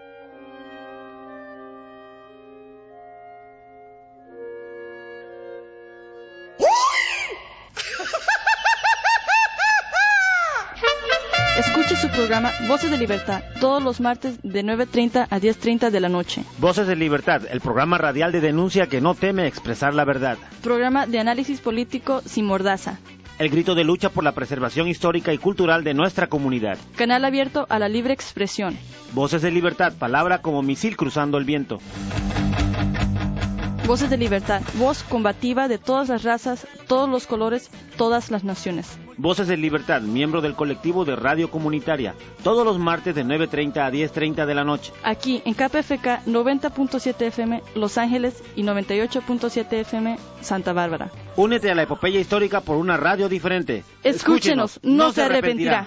Escuche su programa Voces de Libertad todos los martes de 9:30 a 10:30 de la noche. Voces de Libertad, el programa radial de denuncia que no teme expresar la verdad. Programa de análisis político sin mordaza. El grito de lucha por la preservación histórica y cultural de nuestra comunidad. Canal abierto a la libre expresión. Voces de Libertad, palabra como misil cruzando el viento. Voces de Libertad, voz combativa de todas las razas, todos los colores, todas las naciones. Voces de Libertad, miembro del colectivo de radio comunitaria, todos los martes de 9:30 a 10:30 de la noche. Aquí en KPFK 90.7 FM Los Ángeles y 98.7 FM Santa Bárbara. Únete a la epopeya histórica por una radio diferente. Escúchenos, no se arrepentirá.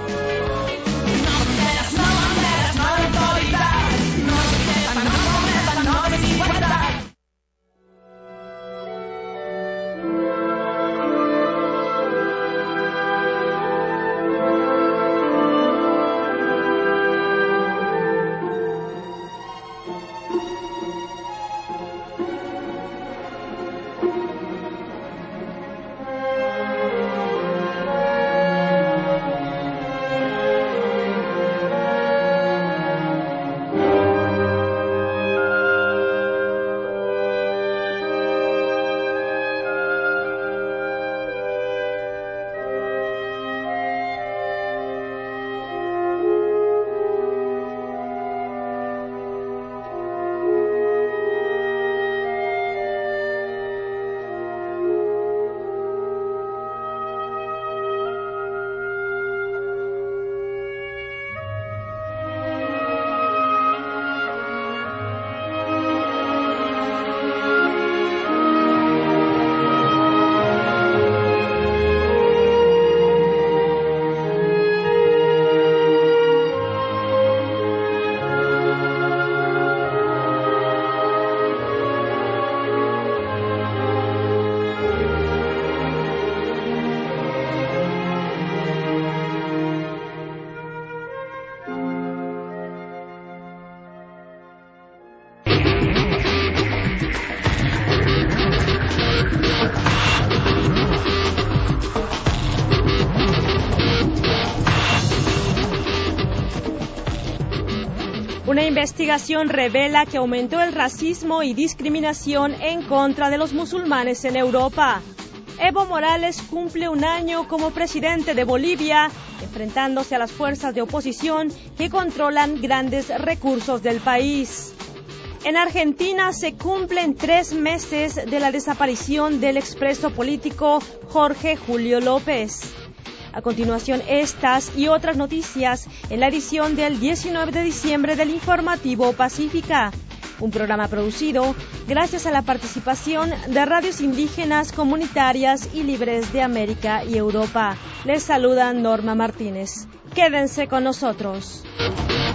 Una investigación revela que aumentó el racismo y discriminación en contra de los musulmanes en Europa. Evo Morales cumple un año como presidente de Bolivia, enfrentándose a las fuerzas de oposición que controlan grandes recursos del país. En Argentina se cumplen 3 meses de la desaparición del expreso político Jorge Julio López. A continuación, estas y otras noticias en la edición del 19 de diciembre del Informativo Pacífica, un programa producido gracias a la participación de radios indígenas, comunitarias y libres de América y Europa. Les saluda Norma Martínez. Quédense con nosotros.